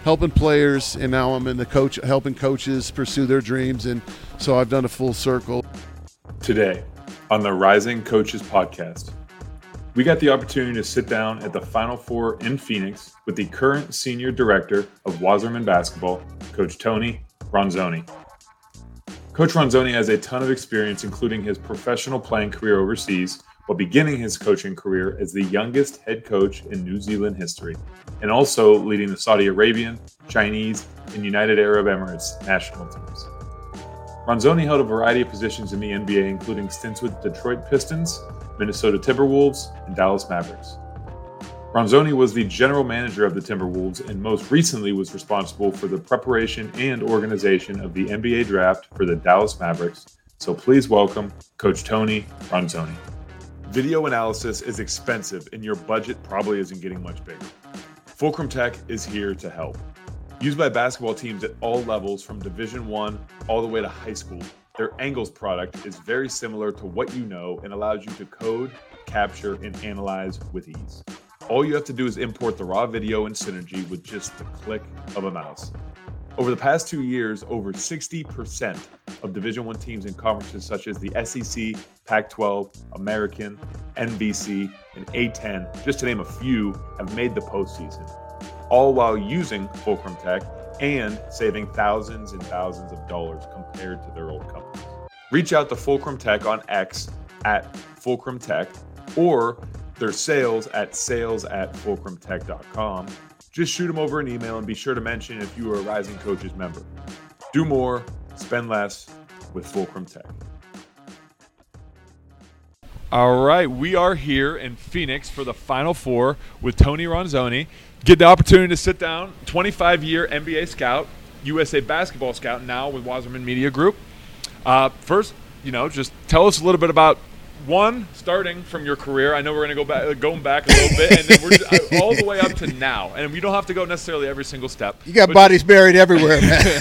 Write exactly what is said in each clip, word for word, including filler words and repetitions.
helping players, and now I'm in the coach, helping coaches pursue their dreams, and so I've done a full circle. Today on the Rising Coaches Podcast, we got the opportunity to sit down at the Final Four in Phoenix with the current Senior Director of Wasserman Basketball, Coach Tony Ronzoni. Coach Ronzoni has a ton of experience, including his professional playing career overseas, while beginning his coaching career as the youngest head coach in New Zealand history, and also leading the Saudi Arabian, Chinese, and United Arab Emirates national teams. Ronzoni held a variety of positions in the N B A, including stints with Detroit Pistons, Minnesota Timberwolves, and Dallas Mavericks. Ronzoni was the general manager of the Timberwolves and most recently was responsible for the preparation and organization of the N B A draft for the Dallas Mavericks. So please welcome Coach Tony Ronzoni. Video analysis is expensive and your budget probably isn't getting much bigger. Fulcrum Tech is here to help. Used by basketball teams at all levels from Division One all the way to high school, their Angles product is very similar to what you know and allows you to code, capture, and analyze with ease. All you have to do is import the raw video in Synergy with just the click of a mouse. Over the past two years, over sixty percent of Division One teams in conferences such as the S E C, Pac twelve, American, N B C, and A ten, just to name a few, have made the postseason, all while using Fulcrum Tech and saving thousands and thousands of dollars compared to their old companies. Reach out to Fulcrum Tech on X at Fulcrum Tech or their sales at sales at fulcrum tech dot com. Just shoot them over an email and be sure to mention if you are a Rising Coaches member. Do more, spend less with Fulcrum Tech. All right, we are here in Phoenix for the Final Four with Tony Ronzoni. Get the opportunity to sit down, twenty-five-year N B A scout, U S A basketball scout, now with Wasserman Media Group. Uh, first, you know, just tell us a little bit about one, starting from your career. I know we're going to go back, going back a little bit, and then we're just, all the way up to now. And we don't have to go necessarily every single step. You got bodies buried everywhere, man. yeah,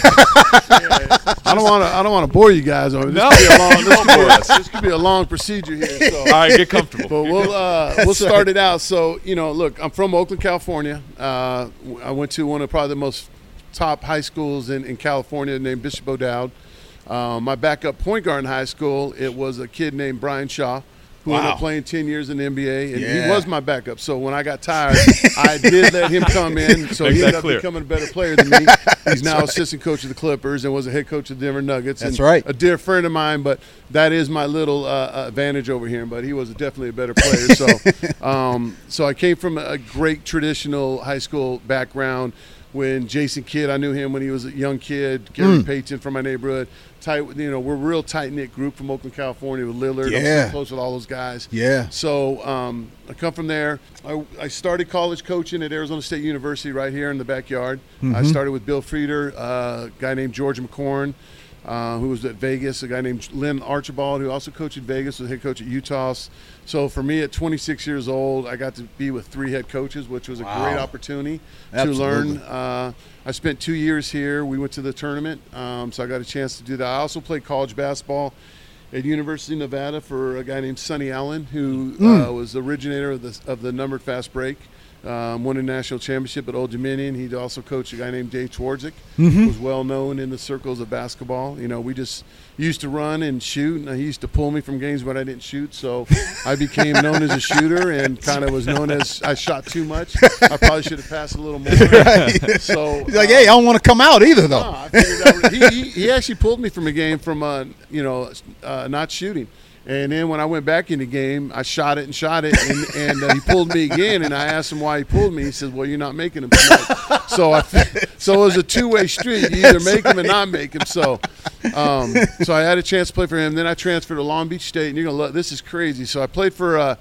I don't want to. I don't want to bore you guys on it. This no, could be a long. This could be, a, this could be a long procedure here. So. All right, get comfortable. But we'll uh, we'll start it out. So you know, look, I'm from Oakland, California. Uh, I went to one of probably the most top high schools in, in California named Bishop O'Dowd. Uh, my backup point guard in high school, it was a kid named Brian Shaw, who wow. ended up playing ten years in the N B A, and yeah. he was my backup. So when I got tired, I did let him come in. So Make he ended up clear. becoming a better player than me. He's now right. assistant coach of the Clippers and was a head coach of the Denver Nuggets. That's and right. A dear friend of mine, but that is my little uh, advantage over here. But he was definitely a better player. So, um, so I came from a great traditional high school background. When Jason Kidd, I knew him when he was a young kid. Gary mm. Payton from my neighborhood. Tight, you know, we're a real tight-knit group from Oakland, California with Lillard. Yeah. I'm so close with all those guys. Yeah. So um, I come from there. I, I started college coaching at Arizona State University right here in the backyard. Mm-hmm. I started with Bill Frieder, uh, a guy named George McCorn, uh, who was at Vegas, a guy named Lynn Archibald, who also coached at Vegas, was head coach at Utah. So for me at twenty-six years old, I got to be with three head coaches, which was a wow. great opportunity Absolutely. to learn. Uh, I spent two years here. We went to the tournament, um, so I got a chance to do that. I also played college basketball at University of Nevada for a guy named Sonny Allen, who mm. uh, was the originator of the, of the numbered fast break. Um, won a national championship at Old Dominion. He also coached a guy named Dave Twardzik, mm-hmm. who was well known in the circles of basketball. You know, we just used to run and shoot, and he used to pull me from games when I didn't shoot. So I became known as a shooter and kind of was known as I shot too much. I probably should have passed a little more. Right. So he's like, hey, I don't want to come out either, though. No, I figured that would, he, he, he actually pulled me from a game from, uh, you know, uh, not shooting. And then when I went back in the game, I shot it and shot it, and, and uh, he pulled me again. And I asked him why he pulled me. He said, "Well, you're not making them tonight." so I, so it was a two-way street. You either make them or not make them. So, um, so I had a chance to play for him. Then I transferred to Long Beach State, and you're gonna love this is crazy. So I played for uh,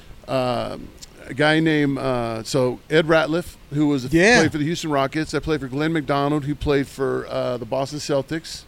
uh, a guy named uh, so Ed Ratliff, who was a, yeah. played for the Houston Rockets. I played for Glenn McDonald, who played for uh, the Boston Celtics.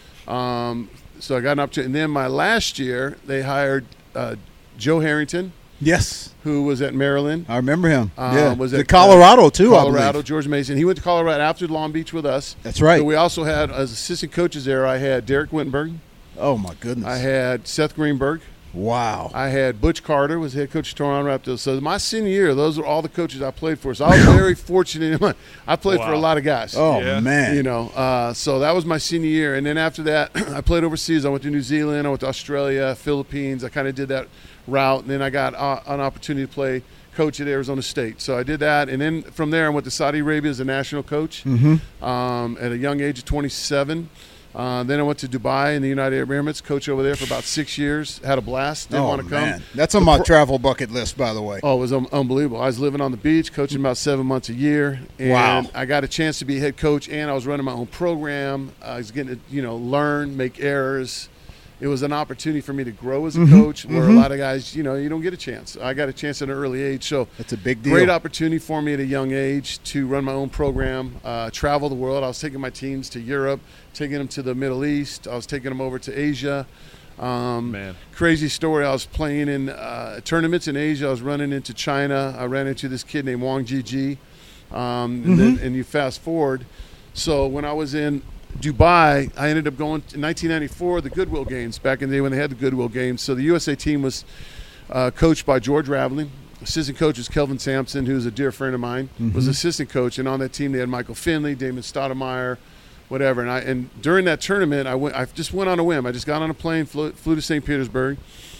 Um, So I got an opportunity. And then my last year, they hired uh, Joe Harrington. Yes. Who was at Maryland. I remember him. Um, yeah. Was at at Colorado, uh, too, Colorado, I believe. George Mason. He went to Colorado after Long Beach with us. That's right. So we also had, as assistant coaches there, I had Derek Wittenberg. Oh, my goodness. I had Seth Greenberg. Wow. I had Butch Carter was head coach of Toronto Raptors. So my senior year, those are all the coaches I played for. So I was very fortunate. I played Wow. for a lot of guys. Oh, Yeah. man. You know, uh, so that was my senior year. And then after that, I played overseas. I went to New Zealand. I went to Australia, Philippines. I kind of did that route. And then I got uh, an opportunity to play coach at Arizona State. So I did that. And then from there, I went to Saudi Arabia as a national coach Mm-hmm. um, at a young age of twenty-seven. Uh, then I went to Dubai in the United Arab Emirates, coach over there for about six years. Had a blast. Didn't Oh, want to come. man. That's on my travel bucket list, by the way. Oh, it was um, unbelievable. I was living on the beach, coaching about seven months a year, and Wow. I got a chance to be head coach, and I was running my own program. I was getting to, you know, learn, make errors. It was an opportunity for me to grow as a Mm-hmm. coach, where a lot of guys, you know, you don't get a chance. I got a chance at an early age, so That's a big deal. great opportunity for me at a young age to run my own program, uh, travel the world. I was taking my teams to Europe, taking them to the Middle East. I was taking them over to Asia. Um, Man. Crazy story. I was playing in uh, tournaments in Asia. I was running into China. I ran into this kid named Wang Jiji. Um, and, then, and you fast forward. So when I was in Dubai, I ended up going in nineteen ninety-four, the Goodwill Games, back in the day when they had the Goodwill Games. So the U S A team was uh, coached by George Raveling. Assistant coach was Kelvin Sampson, who's a dear friend of mine, was assistant coach. And on that team, they had Michael Finley, Damon Stoudemire, whatever. And I and during that tournament, I went. I just went on a whim. I just got on a plane, flew, flew to Saint Petersburg,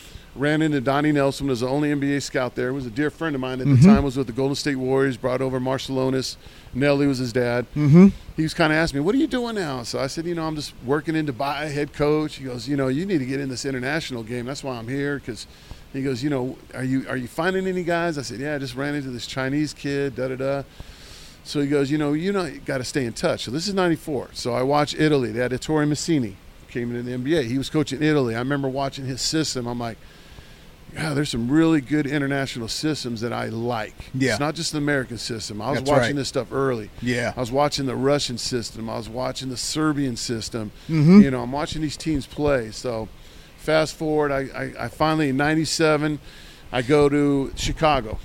ran into Donnie Nelson, was the only N B A scout there. Was a dear friend of mine at the time. Was with the Golden State Warriors. Brought over Marcelonis. Nelly was his dad. Mm-hmm. He was kind of asking me, "What are you doing now?" So I said, "You know, I'm just working in Dubai, head coach." He goes, "You know, you need to get in this international game. That's why I'm here." Because he goes, "You know, are you are you finding any guys?" I said, "Yeah, I just ran into this Chinese kid." Da da da. So he goes, you know, you know, you got to stay in touch. So this is ninety-four. So I watched Italy. They had Ettore Messini, came into the N B A. He was coaching Italy. I remember watching his system. I'm like, yeah, there's some really good international systems that I like. Yeah. It's not just the American system. I was That's watching right. this stuff early. Yeah. I was watching the Russian system. I was watching the Serbian system. Mm-hmm. You know, I'm watching these teams play. So fast forward, I, I, I finally, in ninety-seven, I go to Chicago.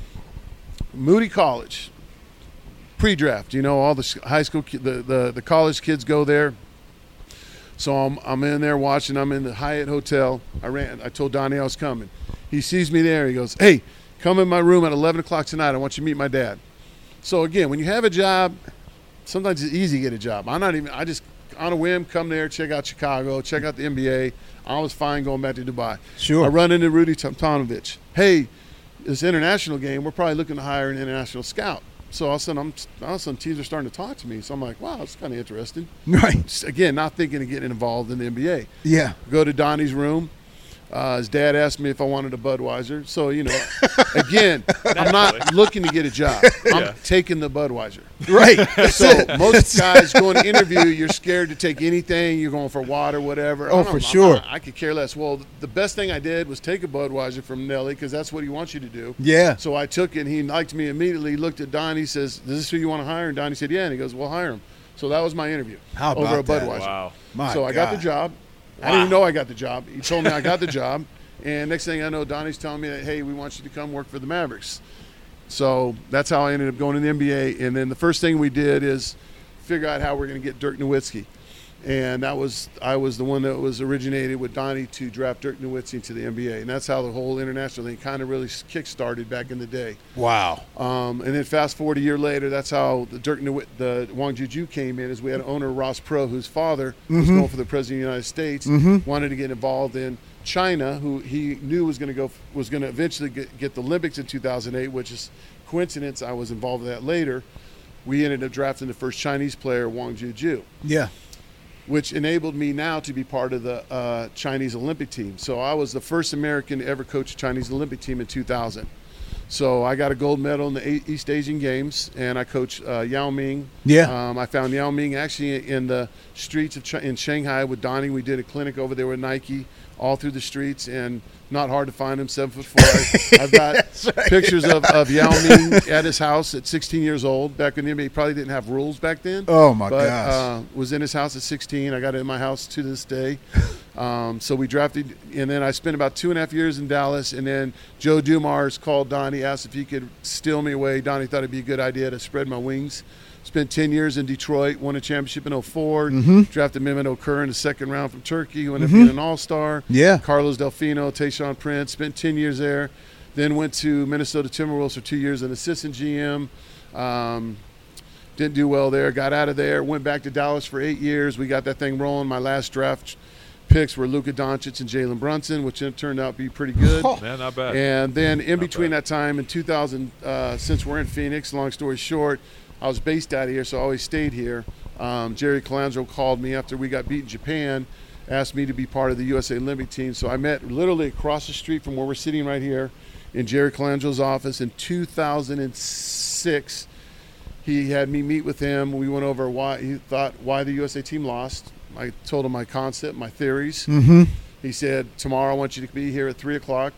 Moody College. Pre-draft, you know, all the sh- high school, ki- the, the the college kids go there. So I'm I'm in there watching. I'm in the Hyatt Hotel. I ran. I told Donnie I was coming. He sees me there. He goes, "Hey, come in my room at eleven o'clock tonight. I want you to meet my dad." So again, when you have a job, sometimes it's easy to get a job. I'm not even. I just on a whim come there, check out Chicago, check out the N B A. I was fine going back to Dubai. Sure. I run into Rudy Tomtonovich. Hey, this international game, we're probably looking to hire an international scout. So all of a sudden, I'm, all of a sudden, teams are starting to talk to me. So I'm like, wow, that's kind of interesting. Right. Just, again, not thinking of getting involved in the N B A. Yeah. Go to Donnie's room. Uh, his dad asked me if I wanted a Budweiser. So, you know, again, I'm not looking to get a job. I'm Yeah. taking the Budweiser. Right. So most guys going to interview, you're scared to take anything. You're going for water, whatever. Oh, I'm for not- I'm sure. not- I could care less. Well, the best thing I did was take a Budweiser from Nelly because that's what he wants you to do. Yeah. So I took it, and he liked me immediately. He looked at Donnie, says, "Is this who you want to hire?" And Donnie said, "Yeah." And he goes, "Well, hire him." So that was my interview. How over a about that? Budweiser. Wow. My so I got the God. job. I didn't even know I got the job. He told me I got the job. And next thing I know, Donnie's telling me that, hey, we want you to come work for the Mavericks. So that's how I ended up going to the N B A. And then the first thing we did is figure out how we're going to get Dirk Nowitzki. And that was I was the one that was originated with Donnie to draft Dirk Nowitzki to the N B A. And that's how the whole international thing kind of really kick-started back in the day. Wow. Um, and then fast forward a year later, that's how the Dirk Nowitzki, the Wang Juju came in. Is we had owner Ross Pro, whose father was going for the president of the United States, wanted to get involved in China, who he knew was going to go was going to eventually get, get the Olympics in two thousand eight, which is coincidence. I was involved in that later. We ended up drafting the first Chinese player, Wang Juju, Yeah. which enabled me now to be part of the uh, Chinese Olympic team. So I was the first American to ever coach a Chinese Olympic team in two thousand. So I got a gold medal in the A- East Asian Games, and I coached uh, Yao Ming. Yeah. Um, I found Yao Ming actually in the streets of Ch- in Shanghai with Donnie. We did a clinic over there with Nike, all through the streets, and not hard to find him, seven foot four. I've got pictures of, of Yao Ming at his house at sixteen years old. Back in the N B A, he probably didn't have rules back then. Oh, my but, gosh. Uh, was in his house at sixteen. I got it in my house to this day. Um, so we drafted, and then I spent about two and a half years in Dallas, and then Joe Dumars called Donnie, asked if he could steal me away. Donnie thought it'd be a good idea to spread my wings. Spent ten years in Detroit, won a championship in oh four, Mm-hmm. drafted Mehmet Okur in the second round from Turkey, who ended Mm-hmm. up being an all-star. Yeah. Carlos Delfino, Tayshaun Prince, spent ten years there. Then went to Minnesota Timberwolves for two years, an assistant G M. Um, didn't do well there, got out of there, went back to Dallas for eight years. We got that thing rolling. My last draft picks were Luka Doncic and Jalen Brunson, which turned out to be pretty good. Oh. Man, not bad. And then in Not between bad. that time in two thousand, uh, since we're in Phoenix, long story short, I was based out of here, so I always stayed here. Um, Jerry Colangelo called me after we got beat in Japan, asked me to be part of the U S A Olympic team. So I met literally across the street from where we're sitting right here in Jerry Colangelo's office in two thousand six. He had me meet with him. We went over why he thought why the U S A team lost. I told him my concept, my theories. Mm-hmm. He said, tomorrow I want you to be here at three o'clock.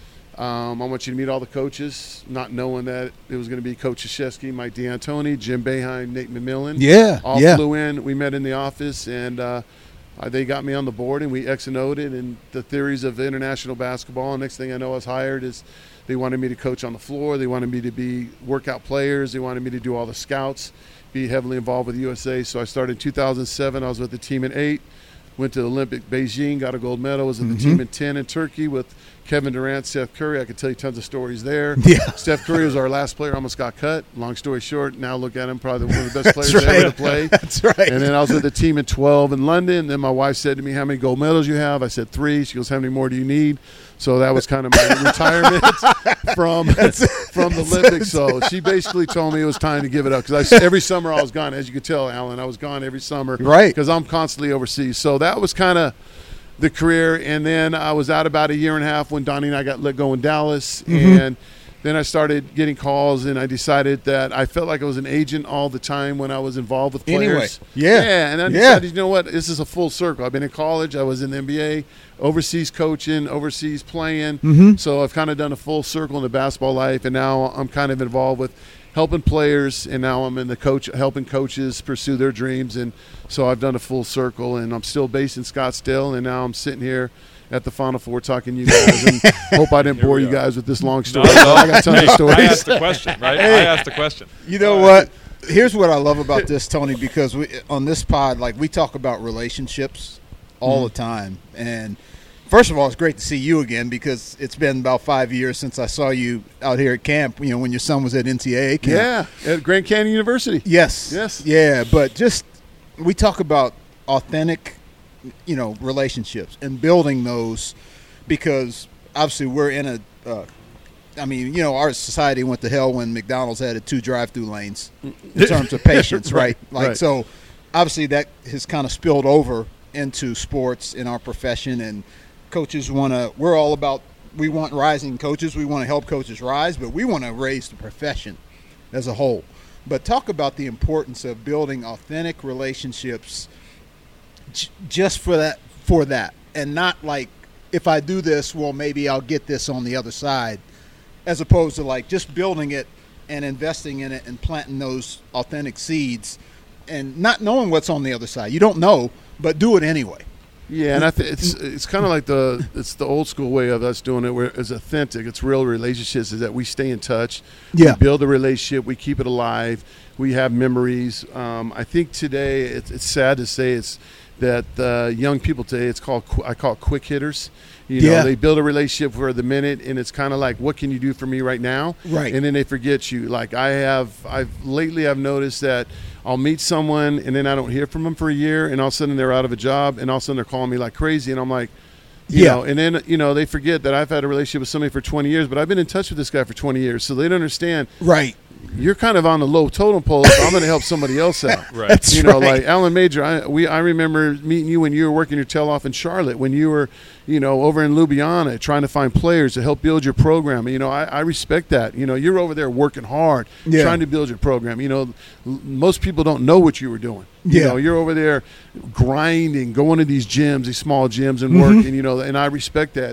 Um, I want you to meet all the coaches, not knowing that it was going to be Coach Krzyzewski, Mike D'Antoni, Jim Boeheim, Nate McMillan. Yeah, All yeah. flew in. We met in the office, and uh, uh, they got me on the board, and we X and O'd it and the theories of international basketball. And next thing I know, I was hired is they wanted me to coach on the floor. They wanted me to be workout players. They wanted me to do all the scouts, be heavily involved with the U S A. So I started in two thousand seven. I was with the team in eight. Went to the Olympic Beijing, got a gold medal. Was in the Mm-hmm. team in ten in Turkey with Kevin Durant, Steph Curry. I could tell you tons of stories there. Yeah. Steph Curry was our last player, almost got cut. Long story short, now look at him, probably one of the best players That's right. ever to play. That's right. And then I was with the team in twelve in London. Then my wife said to me, how many gold medals you have? I said three. She goes, how many more do you need? So that was kind of my retirement from from the Olympics. So she basically told me it was time to give it up because every summer I was gone. As you could tell, Alan, I was gone every summer. Right. Because I'm constantly overseas. So that was kind of the career. And then I was out about a year and a half when Donnie and I got let go in Dallas. Mm-hmm. And then I started getting calls, and I decided that I felt like I was an agent all the time when I was involved with players. Anyway, yeah. Yeah, and I Yeah. decided, you know what, this is a full circle. I've been in college. I was in the N B A, overseas coaching, overseas playing. Mm-hmm. So I've kind of done a full circle in the basketball life, and now I'm kind of involved with helping players, and now I'm in the coach, helping coaches pursue their dreams. And so I've done a full circle, and I'm still based in Scottsdale, and now I'm sitting here at the Final Four talking to you guys, and hope I didn't Here bore we you are. guys with this long No, story. no. I got tons Hey, of stories. I asked the question, right? I asked the question. You know what? Here's what I love about this, Tony, because we, on this pod, like we talk about relationships all the time. And first of all, it's great to see you again because it's been about five years since I saw you out here at camp, you know, when your son was at N C double A camp. Yeah, at Grand Canyon University. Yes. Yes. Yeah, but just we talk about authentic, you know, relationships and building those because obviously we're in a uh, I mean, you know, our society went to hell when McDonald's added two drive-through lanes in terms of patience, right? Like, right. so obviously that has kind of spilled over into sports in our profession, and coaches want to, we're all about, we want rising coaches. We want to help coaches rise, but we want to raise the profession as a whole. But talk about the importance of building authentic relationships j- just for that, for that, and not like, if I do this, well, maybe I'll get this on the other side, as opposed to like just building it and investing in it and planting those authentic seeds and not knowing what's on the other side. You don't know, but do it anyway. Yeah, and I think it's it's kind of like the it's the old school way of us doing it, where it's authentic. It's real relationships. Is that we stay in touch, Yeah. we build a relationship, we keep it alive, we have memories. Um, I think today it's, it's sad to say it's that uh, young people today. It's called qu- I call it quick hitters. You know, Yeah. they build a relationship for the minute, and it's kind of like, what can you do for me right now? Right. And then they forget you. Like I have, I've lately I've noticed that I'll meet someone, and then I don't hear from them for a year, and all of a sudden they're out of a job, and all of a sudden they're calling me like crazy, and I'm like, you Yeah. know, and then, you know, they forget that I've had a relationship with somebody for twenty years, but I've been in touch with this guy for twenty years, so they don't understand. Right. You're kind of on the low totem pole, so I'm going to help somebody else out. Right. That's You know, right. like Alan Major, I, we, I remember meeting you when you were working your tail off in Charlotte, when you were, you know, over in Ljubljana trying to find players to help build your program. You know, I, I respect that. You know, you're over there working hard, Yeah. trying to build your program. You know, l- most people don't know what you were doing. You Yeah. know, you're over there grinding, going to these gyms, these small gyms and Mm-hmm. working, you know, and I respect that. And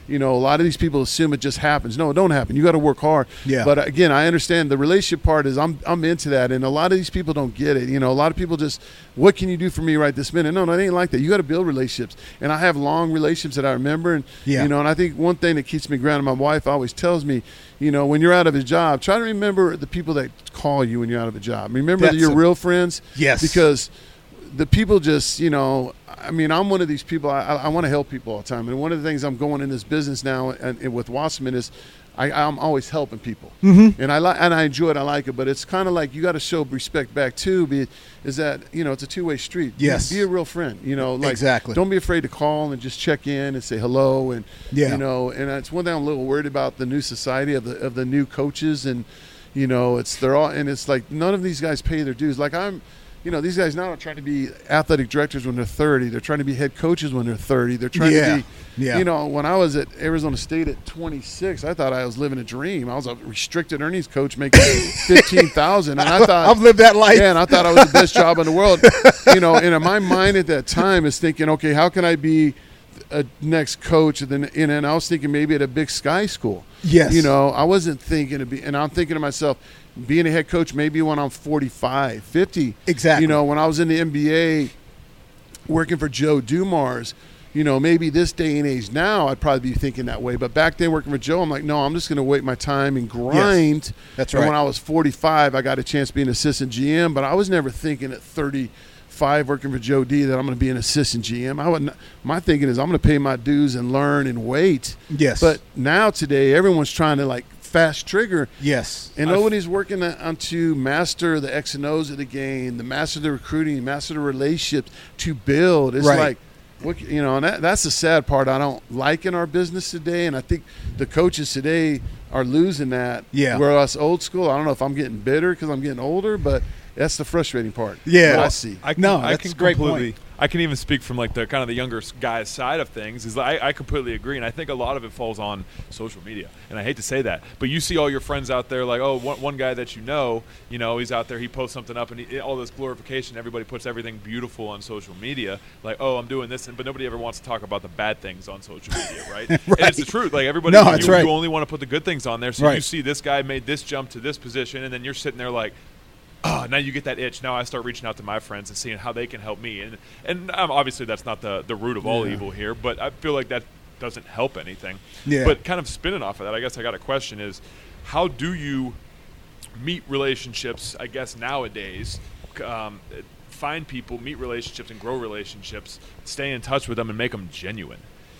you know, a lot of these people assume it just happens. No, it don't happen. You got to work hard. Yeah. But again, I understand the relationship part is I'm I'm into that, and a lot of these people don't get it. You know, a lot of people just, what can you do for me right this minute? No, no, it ain't like that. You got to build relationships, and I have long relationships that I remember, and yeah. you know, and I think one thing that keeps me grounded, my wife always tells me, you know, when you're out of a job, try to remember the people that call you when you're out of a job. Remember That's your a, real friends. Yes. Because the people just, you know, I mean, I'm one of these people, I, I want to help people all the time. And one of the things I'm going in this business now and, and with Wasserman is I, I'm always helping people. Mm-hmm. And I like and I enjoy it, I like it, but it's kind of like you got to show respect back too, be, is that, you know, it's a two-way street. Yes. Be, be a real friend, you know. Like, exactly. Don't be afraid to call and just check in and say hello. And, yeah. you know, and it's one thing I'm a little worried about the new society of the of the new coaches. And, you know, it's they're all, and it's like none of these guys pay their dues. Like I'm, you know, these guys now are trying to be athletic directors when they're thirty. They're trying to be head coaches when they're thirty. They're trying yeah. to be, yeah. you know, when I was at Arizona State at twenty-six, I thought I was living a dream. I was a restricted earnings coach making fifteen thousand dollars. And I thought, I've lived that life. Yeah, and I thought I was the best job in the world. You know, and in my mind at that time is thinking, okay, how can I be a next coach? And then, and then I was thinking maybe at a Big Sky school. Yes. You know, I wasn't thinking to be, and I'm thinking to myself, being a head coach maybe when I'm forty-five, fifty. Exactly. You know, when I was in the N B A working for Joe Dumars, you know, maybe this day and age now I'd probably be thinking that way. But back then working for Joe, I'm like, no, I'm just going to wait my time and grind. Yes. That's and right. when I was forty-five, I got a chance to be an assistant G M, but I was never thinking at thirty-five working for Joe D that I'm going to be an assistant G M. I wouldn't, my thinking is I'm going to pay my dues and learn and wait. Yes. But now today, everyone's trying to like fast trigger. Yes. And nobody's working on to master the X and O's of the game, the master the recruiting, master the relationships, to build. It's right. like, what, you know, and that, that's the sad part I don't like in our business today. And I think the coaches today are losing that. Yeah. Where us old school, I don't know if I'm getting bitter because I'm getting older, but that's the frustrating part. Yeah. Well, I see. I can, No, I that's can a great completely, point. I can even speak from like the kind of the younger guy's side of things. Is I, I completely agree, and I think a lot of it falls on social media. And I hate to say that, but you see all your friends out there, like oh, one, one guy that you know, you know, he's out there, he posts something up, and he, all this glorification. Everybody puts everything beautiful on social media, like oh, I'm doing this, but nobody ever wants to talk about the bad things on social media, right? Right. And it's the truth. Like everybody, No, you, that's right. you only want to put the good things on there. So Right. you see this guy made this jump to this position, and then you're sitting there like, oh, now you get that itch. Now I start reaching out to my friends and seeing how they can help me. And and um, obviously that's not the, the root of all Yeah. evil here, but I feel like that doesn't help anything. Yeah. But kind of spinning off of that, I guess I got a question is, how do you meet relationships, I guess, nowadays, um, find people, meet relationships and grow relationships, stay in touch with them and make them genuine?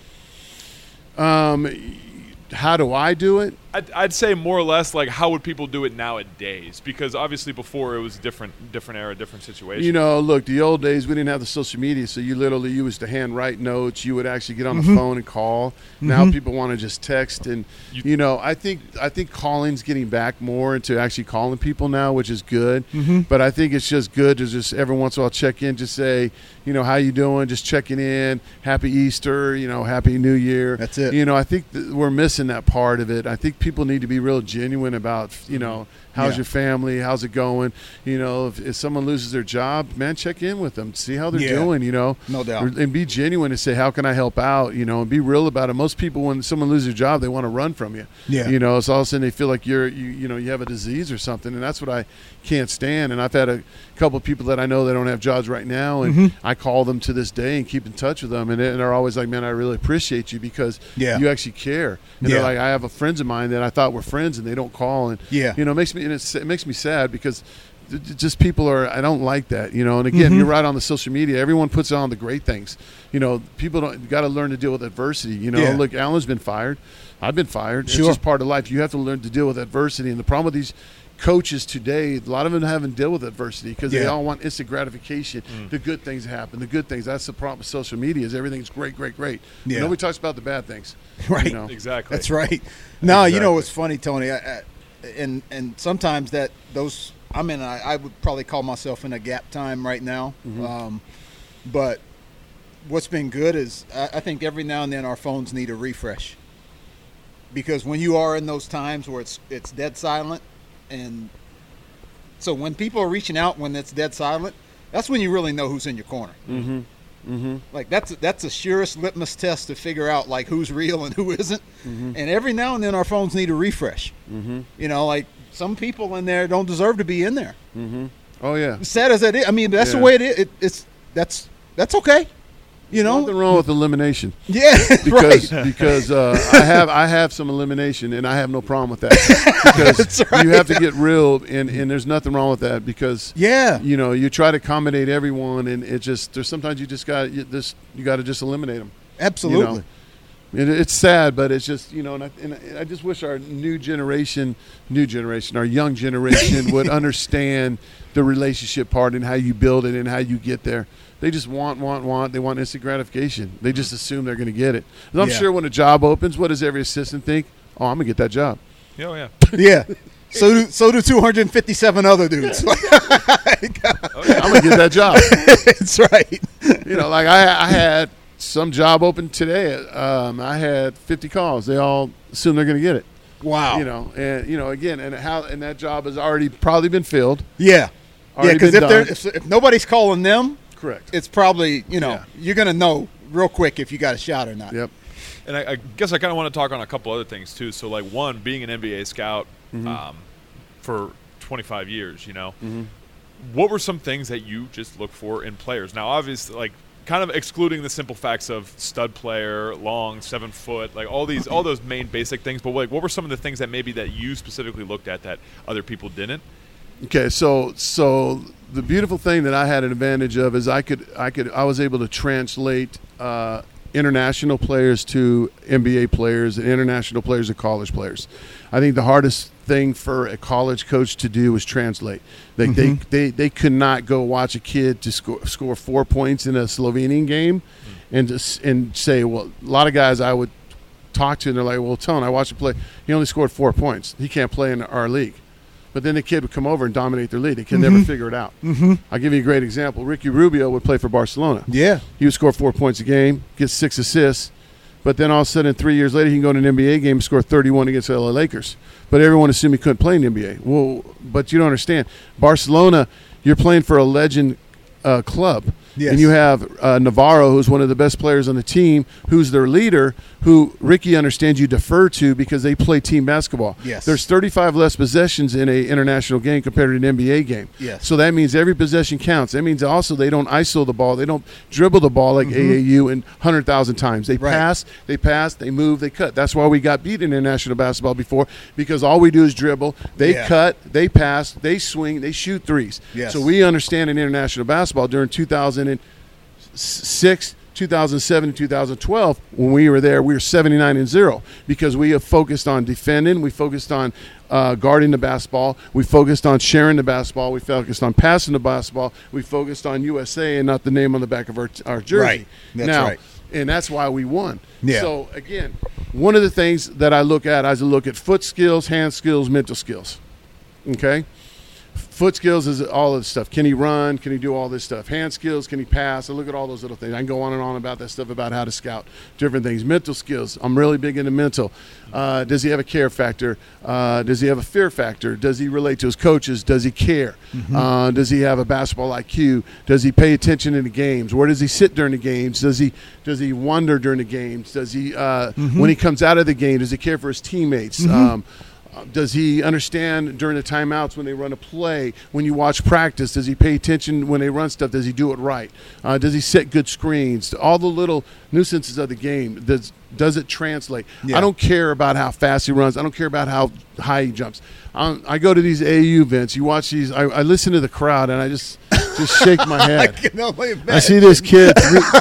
Um, how do I do it? I'd, I'd say more or less like how would people do it nowadays? Because obviously before it was different, different era, different situation. You know, look, the old days we didn't have the social media, so you literally used to hand write notes. You would actually get on the Mm-hmm. phone and call. Now people want to just text, and You- you know, I think I think calling's getting back more into actually calling people now, which is good. Mm-hmm. But I think it's just good to just every once in a while check in, just say, you know, how you doing? Just checking in. Happy Easter. You know, Happy New Year. That's it. You know, I think th- we're missing that part of it. I think people need to be real genuine about, you know, how's Yeah. your family? How's it going? You know, if, if someone loses their job, man, check in with them, see how they're Yeah. doing, you know. No doubt. And be genuine and say, how can I help out? You know, and be real about it. Most people, when someone loses their job, they want to run from you. Yeah. You know, so all of a sudden they feel like you're, you, you know, you have a disease or something. And that's what I can't stand. And I've had a couple of people that I know that don't have jobs right now. And Mm-hmm. I call them to this day and keep in touch with them. And they- and they're always like, man, I really appreciate you because Yeah. you actually care. And Yeah. they're like, I have a friends of mine that I thought were friends and they don't call. And, Yeah. you know, it makes me, and it's, it makes me sad because th- th- just people are, I don't like that, you know. And again, Mhm. you're right on the social media. Everyone puts on the great things. You know, people don't, got to learn to deal with adversity. You know, Yeah. look, Alan's been fired. I've been fired. Sure. It's just part of life. You have to learn to deal with adversity. And the problem with these coaches today, a lot of them haven't dealt with adversity because they Yeah. all want instant gratification. The good things happen. The good things. That's the problem with social media is everything's great, great, great. But Yeah. nobody talks about the bad things. Right. You know? Exactly. That's right. No, you know Exactly. what's funny, Tony, I, I, and and sometimes that those I'm in. I, I would probably call myself in a gap time right now. Mm-hmm. Um, but what's been good is I, I think every now and then our phones need a refresh because when you are in those times where it's it's dead silent, and so when people are reaching out when it's dead silent, that's when you really know who's in your corner. Mm-hmm. Mm-hmm. Like that's that's the surest litmus test to figure out like who's real and who isn't. Mm-hmm. And every now and then our phones need a refresh. Mm-hmm. You know, like some people in there don't deserve to be in there. Mm-hmm. Oh yeah. As sad as that is, I mean that's yeah. the way it is. It, it's that's that's okay. You know, nothing wrong with elimination. Yeah, because right. because uh, I have I have some elimination, and I have no problem with that. Because That's right. you have to get real, and, and there's nothing wrong with that. Because yeah, you know, you try to accommodate everyone, and it just there's sometimes you just got you, this you got to just eliminate them. absolutely. You know? it, it's sad, but it's just you know, and I, and I just wish our new generation, new generation, our young generation would understand the relationship part and how you build it and how you get there. They just want, want, want. They want instant gratification. They just assume they're going to get it. And I'm Yeah. sure when a job opens, what does every assistant think? Oh, I'm going to get that job. Oh, yeah. Yeah. So do so do two hundred fifty-seven other dudes. I'm going to get that job. That's right. You know, like I, I had some job open today. Um, I had fifty calls. They all assume they're going to get it. Wow. You know, and you know again, and how and that job has already probably been filled. Yeah. Yeah, Already because been if, they're- done. if if nobody's calling them, Correct. it's probably you know Yeah. you're gonna know real quick if you got a shot or not. Yep. And I, I guess I kind of want to talk on a couple other things too. So, like one, being an N B A scout Mm-hmm. um, for twenty-five years, you know, Mm-hmm. what were some things that you just look for in players? Now, obviously, like kind of excluding the simple facts of stud player, long, seven foot, like all these, all those main basic things. But like, what were some of the things that maybe that you specifically looked at that other people didn't? Okay, so so the beautiful thing that I had an advantage of is I could I could I was able to translate uh, international players to N B A players and international players to college players. I think the hardest thing for a college coach to do is translate. They Mm-hmm. they, they they could not go watch a kid to score score four points in a Slovenian game, Mm-hmm. and just and say, well, a lot of guys I would talk to and they're like, well, Tone, I watched him play. He only scored four points. He can't play in our league. But then the kid would come over and dominate their league. They could Mm-hmm. never figure it out. Mm-hmm. I'll give you a great example. Ricky Rubio would play for Barcelona. Yeah. He would score four points a game, get six assists, but then all of a sudden, three years later, he can go to an N B A game and score thirty-one against the L A Lakers. But everyone assumed he couldn't play in the N B A. Well, but you don't understand. Barcelona, you're playing for a legend uh, club. Yes. And you have uh, Navarro, who's one of the best players on the team, who's their leader, who Ricky understands you defer to because they play team basketball. Yes. There's thirty-five less possessions in an international game compared to an N B A game. Yes. So that means every possession counts. That means also they don't I S O the ball. They don't dribble the ball like A A U and one hundred thousand times. They Right. pass, they pass, they move, they cut. That's why we got beat in international basketball before, because all we do is dribble. They Yeah. cut, they pass, they swing, they shoot threes. Yes. So we understand in international basketball during two thousand six, two thousand seven, two thousand twelve, when we were there, we were seventy-nine and zero because we have focused on defending, we focused on uh, guarding the basketball, we focused on sharing the basketball, we focused on passing the basketball, we focused on U S A and not the name on the back of our, our jersey. Right. That's now, right. And that's why we won. Yeah. So, again, one of the things that I look at is I look at foot skills, hand skills, mental skills. Okay? Foot skills is all of this stuff. Can he run? Can he do all this stuff? Hand skills, can he pass? I look at all those little things. I can go on and on about that stuff, about how to scout different things. Mental skills, I'm really big into mental. Uh, does he have a care factor? Uh, does he have a fear factor? Does he relate to his coaches? Does he care? Mm-hmm. Uh, does he have a basketball I Q? Does he pay attention in the games? Where does he sit during the games? Does he does he wonder during the games? Does he, uh, mm-hmm. when he comes out of the game, does he care for his teammates? Mm-hmm. Um, Does he understand during the timeouts when they run a play? When you watch practice, does he pay attention when they run stuff? Does he do it right? Uh, does he set good screens? All the little nuisances of the game. Does does it translate? Yeah. I don't care about how fast he runs. I don't care about how high he jumps. Um, I go to these A A U events. You watch these. I, I listen to the crowd and I just just shake my head. I can only imagine. I see this kid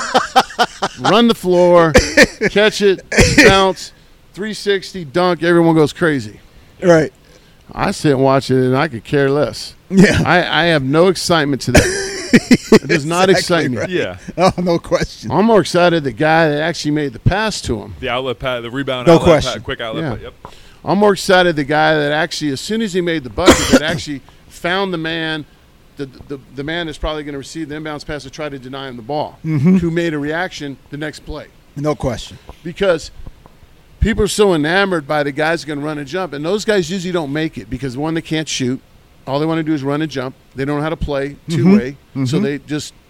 re- run the floor, catch it, bounce, three sixty, dunk. Everyone goes crazy. Right. I sit and watch it, and I could care less. Yeah. I, I have no excitement to that. It does not Exactly excite me. right. Yeah. Oh, no question. I'm more excited the guy that actually made the pass to him. The outlet pad, the rebound No outlet question. pad, quick outlet Yeah. pad, yep. I'm more excited the guy that actually, as soon as he made the bucket, that actually found the man, the the, the man that's probably going to receive the inbounds pass to try to deny him the ball, Mm-hmm. who made a reaction the next play. No question. Because people are so enamored by the guys who can run and jump, and those guys usually don't make it because, one, they can't shoot. All they want to do is run and jump. They don't know how to play two-way, Mm-hmm. so they just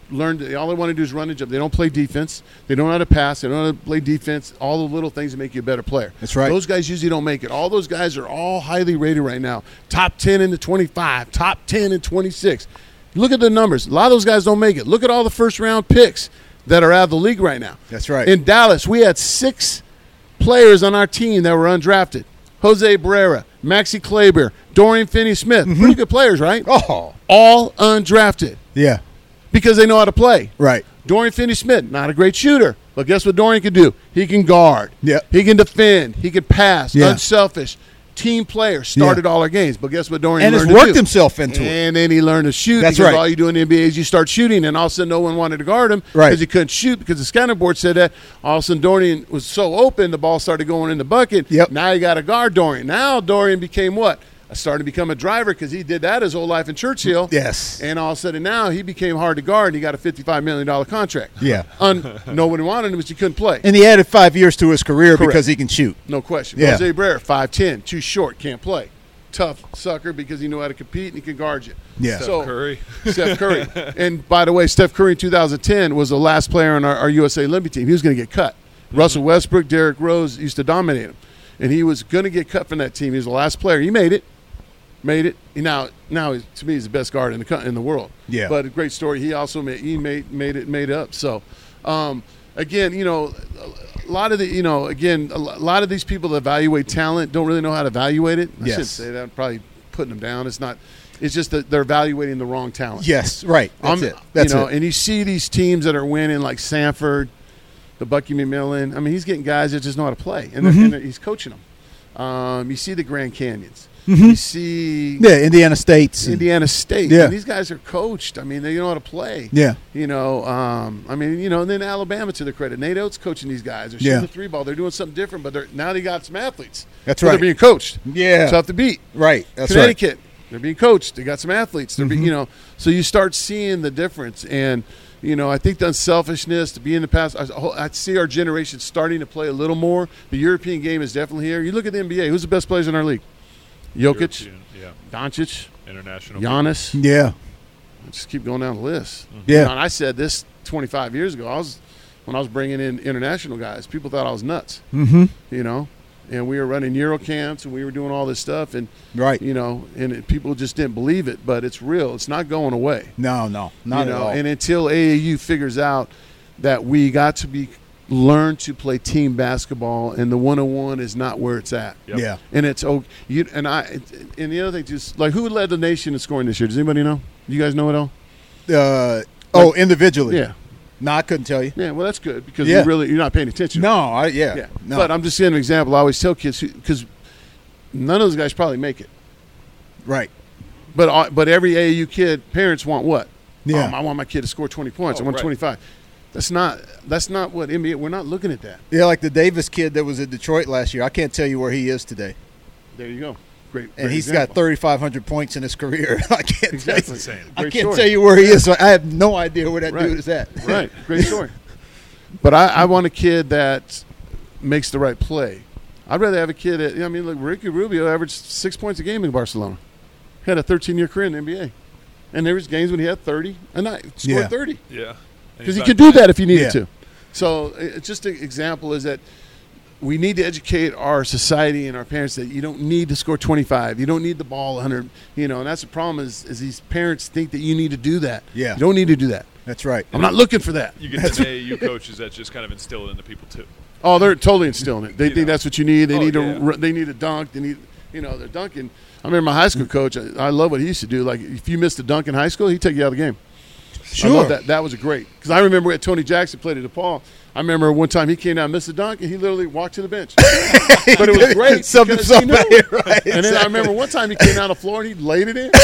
learn. To, all they want to do is run and jump. They don't play defense. They don't know how to pass. They don't know how to play defense. All the little things that make you a better player. That's right. Those guys usually don't make it. All those guys are all highly rated right now. Top ten in the twenty-five. Top ten in twenty-six. Look at the numbers. A lot of those guys don't make it. Look at all the first-round picks that are out of the league right now. That's right. In Dallas, we had six players on our team that were undrafted. Jose Barrera, Maxi Kleber, Dorian Finney-Smith. Mm-hmm. Pretty good players, right? Oh. All undrafted. Yeah. Because they know how to play. Right. Dorian Finney-Smith, not a great shooter. But guess what Dorian can do? He can guard. Yep. He can defend. He can pass. Yeah. Unselfish. Team player. Started Yeah. all our games. But guess what Dorian And has learned to worked do? himself into it. And then he learned to shoot. That's because right. all you do in the N B A is you start shooting, and all of a sudden no one wanted to guard him Right. because he couldn't shoot because the scouting board said that. All of a sudden Dorian was so open, the ball started going in the bucket. Yep. Now you got to guard Dorian. Now Dorian became what? Started to become a driver because he did that his whole life in Churchill. Yes. And all of a sudden now he became hard to guard, and he got a fifty-five million dollars contract. Yeah. Un- nobody wanted him because he couldn't play. And he added five years to his career Correct. because he can shoot. No question. Yeah. Jose Barrera, five ten, too short, can't play. Tough sucker because he knew how to compete and he can guard you. Yeah. Steph So, Curry. Steph Curry. And by the way, Steph Curry in two thousand ten was the last player on our, our U S A Olympic team. He was going to get cut. Mm-hmm. Russell Westbrook, Derrick Rose used to dominate him. And he was going to get cut from that team. He was the last player. He made it. Made it. He now, now he's, to me, he's the best guard in the co- in the world. Yeah. But a great story. He also made he made made it made up. So, um, again, you know, a lot of the you know again a lot of these people that evaluate talent don't really know how to evaluate it. I Yes. shouldn't say that. I'm probably putting them down. It's not. It's just that they're evaluating the wrong talent. Yes, right. That's I'm- it. That's you know, it. And you see these teams that are winning, like Sanford, the Bucky McMillan. I mean, he's getting guys that just know how to play, and, they're Mm-hmm. and they're- he's coaching them. Um, you see the Grand Canyons. You see Yeah, Indiana State's. and- Indiana State. Yeah. And these guys are coached. I mean, they know how to play. Yeah. You know, um, I mean, you know, and then Alabama, to their credit, Nate Oates coaching these guys. They're shooting Yeah. the three ball. They're doing something different, but they're, now they got some athletes. That's So right. They're being coached. Yeah. Tough to beat. Right. That's Connecticut, they're being coached. They got some athletes. They're Mm-hmm. being, you know, so you start seeing the difference. And, you know, I think the unselfishness to be in the past, I, I see our generation starting to play a little more. The European game is definitely here. You look at the N B A. Who's the best players in our league? Jokic, European, yeah. Doncic, International. Giannis. right. Yeah. Just keep going down the list. Yeah. You know, and I said this twenty-five years ago. I was when I was bringing in international guys. People thought I was nuts. Mm-hmm. You know, and we were running Euro camps and we were doing all this stuff, and Right. you know, and it, people just didn't believe it. But it's real. It's not going away. No, no, not you at know, all. and until A A U figures out that we got to be learn to play team basketball, and the one on one is not where it's at. Yep. Yeah. And it's okay. You and I. And the other thing, just like who led the nation in scoring this year? Does anybody know? You guys know it all? Uh, oh, individually. Yeah. No, I couldn't tell you. Yeah. Well, that's good because Yeah. you really you're not paying attention. No, I, yeah. Yeah. No. But I'm just saying an example. I always tell kids because none of those guys probably make it. right. But uh, but every A A U kid, parents want what? Yeah. Um, I want my kid to score twenty points. Oh, I want right. twenty-five. That's not that's not what N B A. We're not looking at that. Yeah, like the Davis kid that was at Detroit last year. I can't tell you where he is today. There you go. Great. And great he's example. got thirty-five hundred points in his career. I can't Exactly. tell you. Insane. I Great can't story. tell you where he is. So I have no idea where that Right. dude is at. Right. Great story. But I, I want a kid that makes the right play. I'd rather have a kid that, I mean, look, Ricky Rubio averaged six points a game in Barcelona. He had a thirteen-year career in the N B A. And there was games when he had thirty a night, scored Yeah. thirty. Yeah. Because he could do that if he needed Yeah. to. So it's just an example is that we need to educate our society and our parents that you don't need to score twenty-five. You don't need the ball one hundred. You know, and that's the problem is, is these parents think that you need to do that. Yeah. You don't need to do that. That's right. I'm not looking for that. You get some A A U coaches that just kind of instill it into people too. Oh, they're totally instilling it. They You think know. that's what you need. They Oh, need to. yeah. ru- They need to dunk. They need. You know, they're dunking. I remember my high school coach. I, I love what he used to do. Like if you missed a dunk in high school, he'd take you out of the game. Sure. I love that. That was a great. Because I remember when Tony Jackson played at DePaul. I remember one time he came down, missed a dunk, and he literally walked to the bench. But it was great. Something, because he something. knew. Right. And then I exactly. remember one time he came down the floor and he laid it in.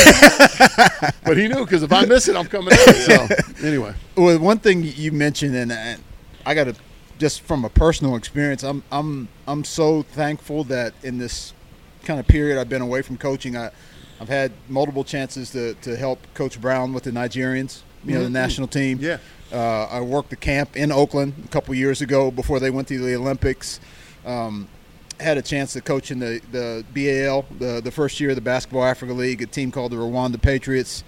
But he knew because if I miss it, I'm coming out. So anyway, Well, one thing you mentioned, and, and I got to just from a personal experience, I'm I'm I'm so thankful that in this kind of period I've been away from coaching, I I've had multiple chances to to help Coach Brown with the Nigerians, you know, the Mhm. national team. yeah. Uh, I worked the camp in Oakland a couple years ago before they went to the Olympics. Um, had a chance to coach in the, the B A L, the, the first year of the Basketball Africa League, a team called the Rwanda Patriots.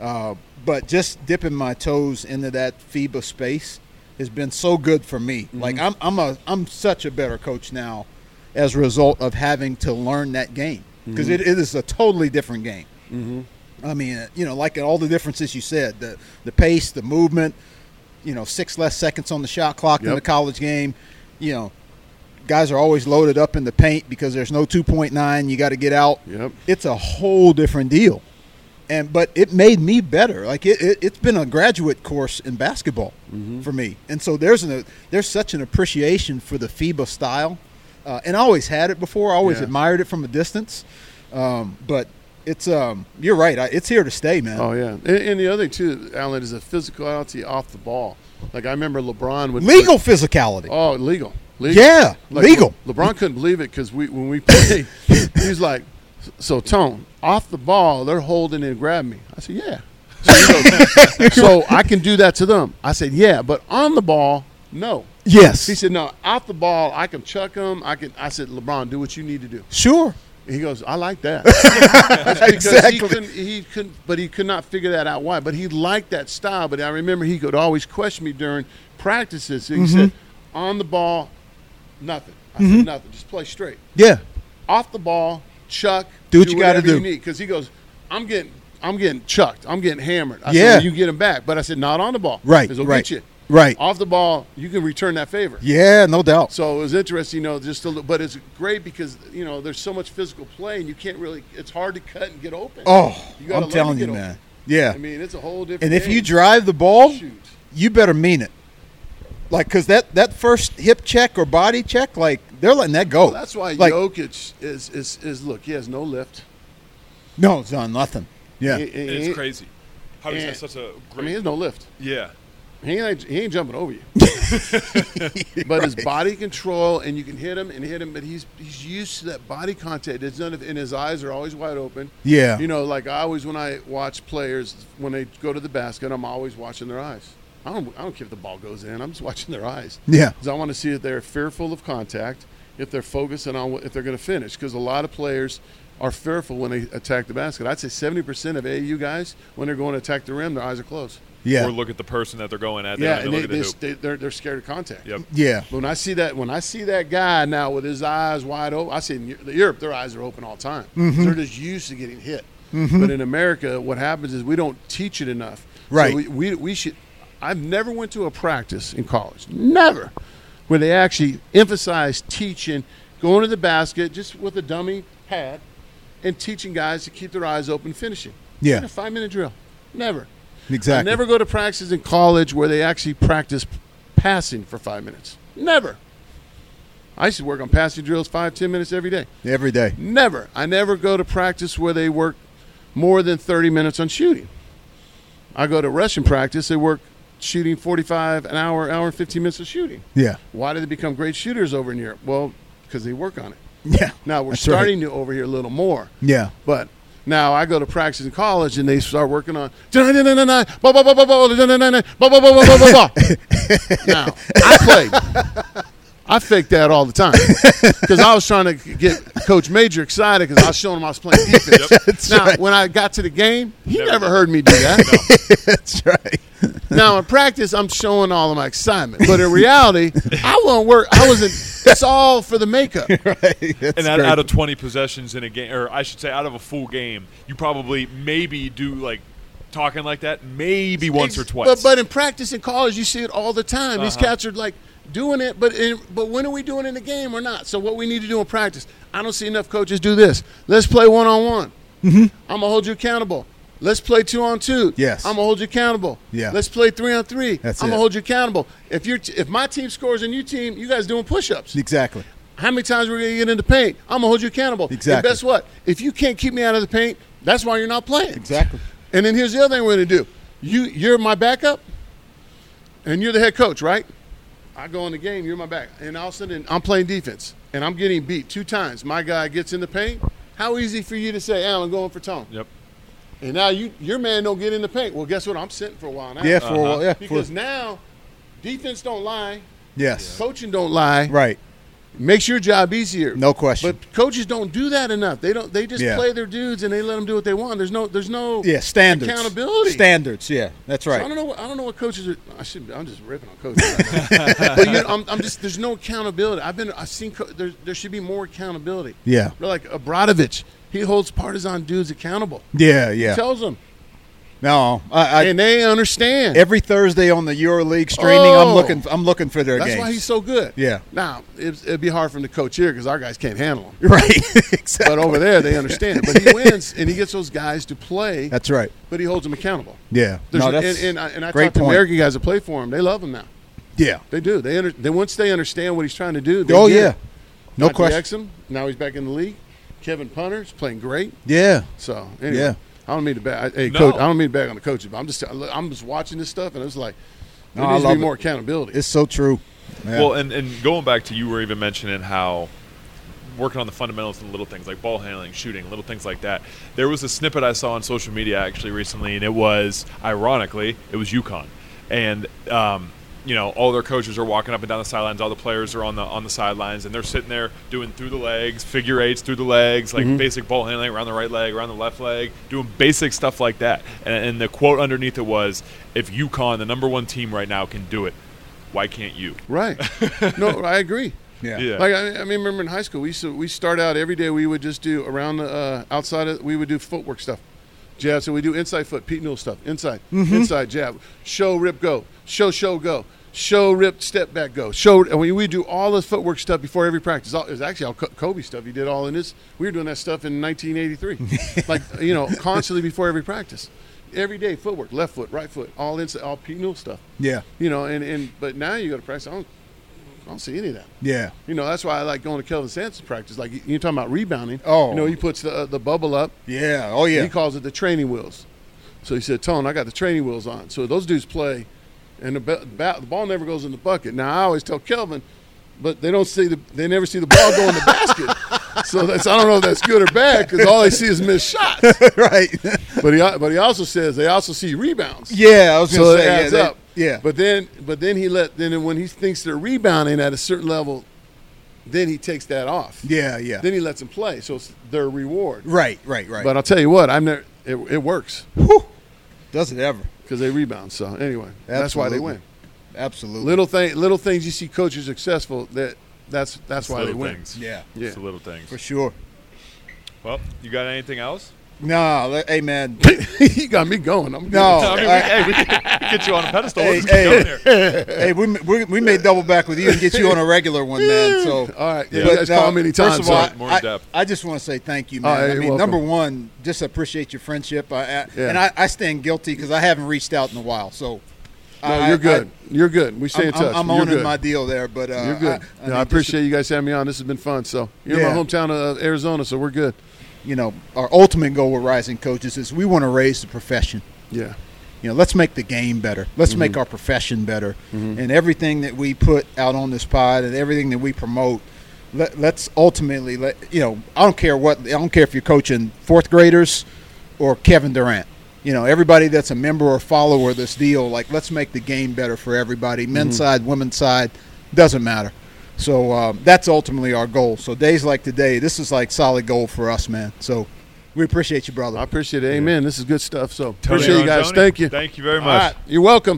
Uh, but just dipping my toes into that FIBA space has been so good for me. Mm-hmm. Like I'm, I'm a, I'm such a better coach now as a result of having to learn that game because mm-hmm. it, it is a totally different game. Mm-hmm. I mean, you know, like all the differences you said, the the pace, the movement, you know, six less seconds on the shot clock yep. in the college game. You know, guys are always loaded up in the paint because there's no two point nine. You got to get out. Yep. It's a whole different deal. And but it made me better. Like it, it it's been a graduate course in basketball mm-hmm. for me. And so there's an there's such an appreciation for the FIBA style. Uh, and I always had it before. I always yeah. admired it from a distance. Um, but it's um, you're right. I, it's here to stay, man. Oh yeah. And, and the other thing too, Alan, is a physicality off the ball. Like I remember LeBron would legal put, physicality. Oh, legal. legal. Yeah, like, legal. Le, LeBron couldn't believe it because we when we played, he's like, "So Tone, off the ball, they're holding and grabbing me." I said, "Yeah." So, he goes, so I can do that to them. I said, "Yeah, but on the ball, no." Yes. He said, "No, off the ball, I can chuck them. I can." I said, "LeBron, do what you need to do." Sure. He goes, "I like that." That's because exactly. he couldn't, he couldn't, but he could not figure that out why. But he liked that style. But I remember he could always question me during practices. So he mm-hmm. said, "On the ball, nothing." I mm-hmm. said, "Nothing. Just play straight." Yeah. Off the ball, chuck. Do what do you got to do. Because he goes, "I'm getting, I'm getting chucked. I'm getting hammered." I yeah. said, well, "You get him back." But I said, "Not on the ball." Right. Because he'll right. get you. Right. Off the ball, you can return that favor. Yeah, no doubt. So it was interesting, you know, just a little, but it's great because, you know, there's so much physical play and you can't really, it's hard to cut and get open. Oh, you I'm telling you, man. Open. Yeah. I mean, it's a whole different And if game. you drive the ball, Shoot. you better mean it. Like, because that, that first hip check or body check, like, they're letting that go. Well, that's why like, Jokic is, is, is, look, he has no lift. No, it's on nothing. Yeah. He, he, it's he, crazy. How does that such a great I mean, he has no lift. Yeah. He ain't, he ain't jumping over you. But right. his body control, and you can hit him and hit him, but he's he's used to that body contact. It's none of, and his eyes are always wide open. Yeah. You know, like I always, when I watch players, when they go to the basket, I'm always watching their eyes. I don't, I don't care if the ball goes in. I'm just watching their eyes. Yeah. Because I want to see if they're fearful of contact, if they're focusing on if they're going to finish. Because a lot of players are fearful when they attack the basket. I'd say seventy percent of A A U guys, when they're going to attack the rim, their eyes are closed. Yeah. Or look at the person that they're going at. They yeah, and they, they, they, the they, they're they're scared of contact. Yep. Yeah. But when I see that, when I see that guy now with his eyes wide open, I see in Europe their eyes are open all the time. Mm-hmm. They're just used to getting hit. Mm-hmm. But in America, what happens is we don't teach it enough. Right. So we, we we should. I've never went to a practice in college, never, where they actually emphasize teaching, going to the basket just with a dummy pad, and teaching guys to keep their eyes open, finishing. Yeah. In a five-minute drill, never. Exactly. I never go to practices in college where they actually practice passing for five minutes. Never. I used to work on passing drills five, ten minutes every day. Every day. Never. I never go to practice where they work more than thirty minutes on shooting. I go to Russian practice, they work shooting forty-five, an hour, hour and fifteen minutes of shooting. Yeah. Why did they become great shooters over in Europe? Well, because they work on it. Yeah. Now we're That's starting right. to over here a little more. Yeah. But now I go to practice in college and they start working on now I played. I faked that all the time because I was trying to get Coach Major excited because I was showing him I was playing defense. That's now, right. when I got to the game, he Never never did. heard me do that. That's right. Now in practice, I'm showing all of my excitement, but in reality, I won't work. I wasn't. It's all for the makeup. Right. That's And out, great. out of twenty possessions in a game, or I should say, out of a full game, you probably maybe do like talking like that, maybe once or twice. But but in practice in college, you see it all the time. These Uh-huh. cats are like doing it, but in, but when are we doing it in the game or not? So what we need to do in practice, I don't see enough coaches do this. Let's play one on one. I'm gonna hold you accountable. Let's play two on two. Yes. I'm gonna hold you accountable. Yeah. Let's play three on three. That's I'm it. gonna hold you accountable. If you're t- if my team scores and your team, you guys doing push-ups. Exactly. How many times we're gonna get in the paint? I'm gonna hold you accountable. Exactly. And guess what? If you can't keep me out of the paint, that's why you're not playing. Exactly. And then here's the other thing we're gonna do. You you're my backup, and you're the head coach, right? I go in the game, you're my back, and all of a sudden I'm playing defense, and I'm getting beat two times. My guy gets in the paint. How easy for you to say, Alan, going for Tone? Yep. And now you your man don't get in the paint. Well, guess what? I'm sitting for a while now. Yeah, for Uh-huh. a while. Yeah. Because for, now defense don't lie, yes. coaching don't lie. Right. makes your job easier. No question. But coaches don't do that enough. They don't. They just Yeah. play their dudes and they let them do what they want. There's no. There's no. Yeah, standards. Accountability. Standards. Yeah, that's right. So I don't know. What, I don't know what coaches are. I should. I'm just ripping on coaches. Right now. But you know, I'm, I'm just. There's no accountability. I've been. I've seen. Co- there. There should be more accountability. Yeah. Like Obradovic, he holds partisan dudes accountable. Yeah, yeah. He tells them, No, I, I and they understand. every Thursday on the EuroLeague streaming, Oh. I'm looking. I'm looking for their That's games. why he's so good. Yeah. Now it'd, it'd be hard for him to coach here because our guys can't handle him. Right. Exactly. But over there, they understand. But he wins, and he gets those guys to play. That's right. But he holds them accountable. Yeah. There's- No, that's and, and, I- and I great talk to point. American guys that play for him. They love him now. Yeah. They do. They, under, they once they understand what he's trying to do. They Oh get yeah. it. No Dante question. Exum, now he's back in the league. Kevin Punter's playing great. Yeah. So anyway, Yeah. I don't mean to back. Hey, No. coach, I don't mean to back on the coaches, but I'm just I'm just watching this stuff, and it's like there No, I needs to love be it. more accountability. It's so true. Yeah. Well, and, and going back to you were even mentioning how working on the fundamentals and little things like ball handling, shooting, little things like that. There was a snippet I saw on social media actually recently, and it was, ironically, it was UConn. And, um, you know, all their coaches are walking up and down the sidelines. All the players are on the on the sidelines, and they're sitting there doing through the legs, figure eights through the legs, like Mm-hmm. basic ball handling around the right leg, around the left leg, doing basic stuff like that. And, and the quote underneath it was, if UConn, the number one team right now, can do it, why can't you? Right? No, I agree. yeah. Yeah. Like I, I mean, remember in high school, we used to we start out every day. We would just do around the uh, outside of. We would do footwork stuff, jab. So we do inside foot, Pete Newell stuff, inside, Mm-hmm. inside jab, show, rip, go, show, show, go, show, rip, step back, go, show. And we we do all this footwork stuff before every practice. All, it was actually all Co- Kobe stuff. He did all in this. We were doing that stuff in nineteen eighty-three, like you know, constantly before every practice, every day footwork, left foot, right foot, all inside, all Pete Newell stuff. Yeah. You know, and and but now you go to practice. I don't, I don't see any of that. Yeah. You know, that's why I like going to Kelvin Sampson's practice. Like, you're talking about rebounding. Oh. You know, he puts the, uh, the bubble up. Yeah. Oh yeah. He calls it the training wheels. So he said, Tone, I got the training wheels on. So those dudes play, and the, ba- ba- the ball never goes in the bucket. Now, I always tell Kelvin, but they don't see the they never see the ball go in the basket. So that's I don't know if that's good or bad because all they see is missed shots. right. But he but he also says they also see rebounds. yeah. I was gonna So it say. adds yeah, they- up. Yeah. But then, but then he let then when he thinks they're rebounding at a certain level, then he takes that off. yeah. Yeah. Then he lets them play, so it's their reward. right. Right. Right. But I'll tell you what, I'm never. It, it works Whew. Does it ever? because they rebound. So anyway, that's why they Absolutely. win. Absolutely. Little thing, little things you see coaches successful. That that's that's It's why they little win. things. Yeah. Yeah. It's the little things. For sure. Well, you got anything else? No. let- Hey man. He got me going. I'm good. No. I mean, we, I- hey, we can get you on a pedestal. Hey, Let's keep hey. going here. hey, we, we we may double back with you and get you on a regular one, man. So. All right, Yeah. you guys But, uh, call me anytime. First of all, so- More I, in depth. I just want to say thank you, Oh, man. hey, I you're mean, welcome. number one, just appreciate your friendship. I, I, Yeah. And I, I stand guilty because I haven't reached out in a while. So, no, I, you're I- good. you're good. We stay I'm, in touch. I'm, I'm You're owning good. my deal there, but uh, You're good. I, I, No, mean, I just to- appreciate you guys having me on. This has been fun. So you're Yeah. in my hometown of Arizona, so we're good. you know, our ultimate goal with Rising Coaches is we want to raise the profession. Yeah. You know, let's make the game better. Let's Mm-hmm. make our profession better. And everything that we put out on this pod and everything that we promote, let, let's ultimately let you know. I don't care what. I don't care if you're coaching fourth graders or Kevin Durant. You know, everybody that's a member or follower of this deal. Like, let's make the game better for everybody. Men's side, women's side, doesn't matter. So um, that's ultimately our goal. So days like today, this is like solid gold for us, man. So we appreciate you, brother. I appreciate it. Amen. This is good stuff. So Tony appreciate you guys. Rontoni, Thank you. Thank you very All much. right. You're welcome.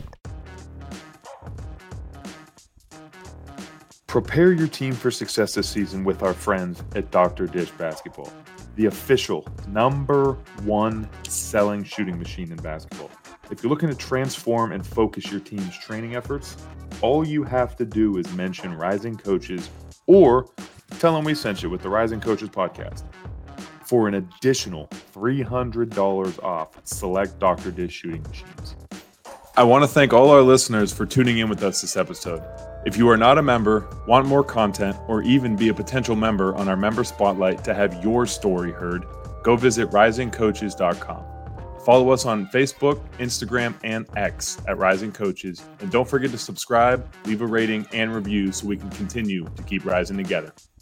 Prepare your team for success this season with our friends at Doctor Dish Basketball, the official number one selling shooting machine in basketball. If you're looking to transform and focus your team's training efforts, all you have to do is mention Rising Coaches or tell them we sent you with the Rising Coaches podcast for an additional three hundred dollars off select Doctor Dish shooting machines. I want to thank all our listeners for tuning in with us this episode. If you are not a member, want more content, or even be a potential member on our member spotlight to have your story heard, go visit rising coaches dot com. Follow us on Facebook, Instagram, and X at Rising Coaches. And don't forget to subscribe, leave a rating, and review so we can continue to keep rising together.